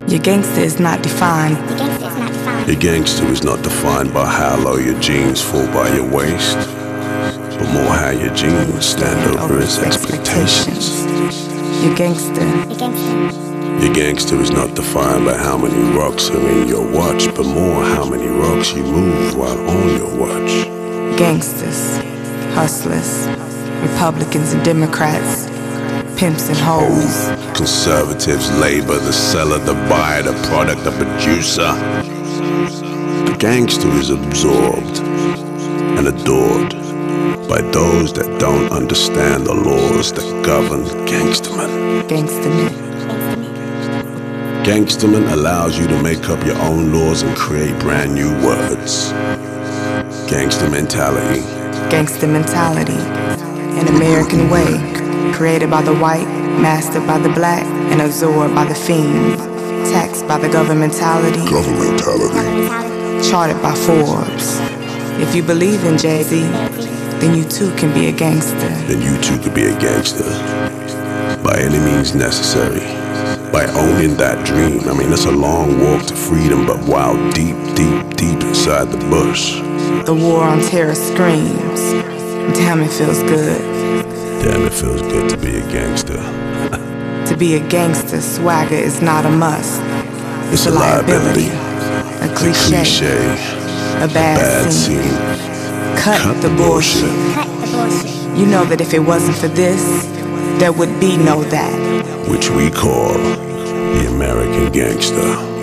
Your gangster is not defined. Your gangster is not defined by how low your jeans fall by your waist, but more how your jeans stand over its expectations. Your gangster. Your gangster is not defined by how many rocks are in your watch, but more how many rocks you move while on your watch. Gangsters, hustlers, Republicans and Democrats, pimps and hoes, conservatives, labor, the seller, the buyer, the product, the producer. The gangster is absorbed and adored by those that don't understand the laws that govern gangstermen. Gangstermen. Gangsterman allows you to make up your own laws and create brand new words. Gangster mentality. Gangster mentality. An American way, created by the white, mastered by the black, and absorbed by the fiend. Taxed by the governmentality. Charted by Forbes. If you believe in Jay-Z, then you too can be a gangster. Then you too could be a gangster. By any means necessary. By owning that dream. I mean, it's a long walk to freedom, but wow, deep, deep, deep inside the bush. The war on terror screams. Damn, it feels good. Damn, it feels good to be a gangster. To be a gangster, swagger is not a must. It's a liability. A cliche. A bad scene. Cut the bullshit. You know that if it wasn't for this, there would be no that. Which we call the American gangster.